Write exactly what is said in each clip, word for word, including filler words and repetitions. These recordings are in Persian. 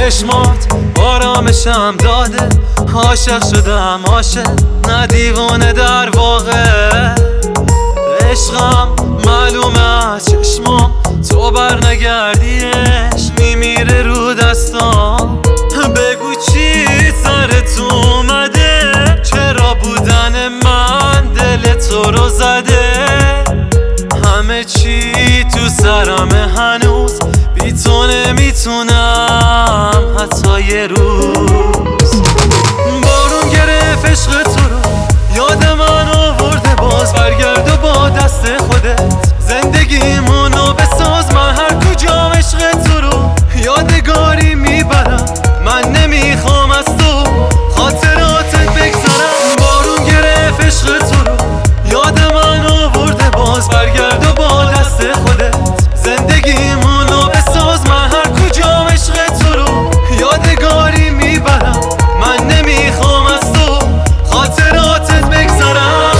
چشمات آرامشم داده، عاشق شدم عاشق نه دیوانه در واقع. عشقم معلومه از چشمام، تو بر نگردیش میمیره رو دستام. بگو چی سرت اومده، چرا بودن من دل تو رو زده. همه چی تو سرمه هنوز، بی تو نمیتونم حتی یه روز. بارون گرفت عشق تو رو، یاد من آورده، باز برگرد و با دست خودت زندگیمونو بساز. من هر کجام عشق تو رو یادگاری میبرم، من نمیخوام از تو خاطراتت بگذرم. بارون گرفت عشق تو رو، یاد من آورده، باز برگرد و با دست خودت زندگیمونو بساز. من هر کجام عشق تو رو یادگاری میبرم، من نمیخوام از تو خاطراتت بگذرم.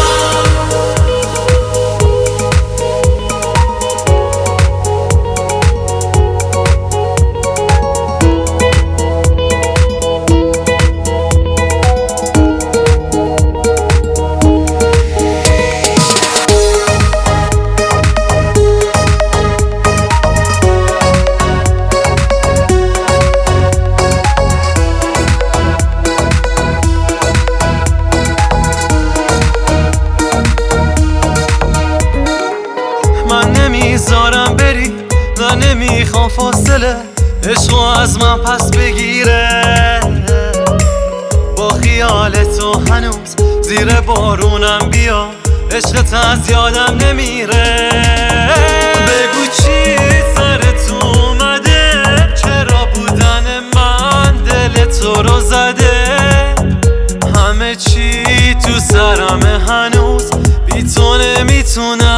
من نمیذارم بری، نه نمیخوام فاصله عشقو از من پس بگیره. با خیال تو هنوز زیر بارونم بیا، عشقت از یادم نمیره. بگو چی سرت اومده، چرا بودن من دل تو رو زده. همه چی تو سرمه هنوز، بی تو نمیتونم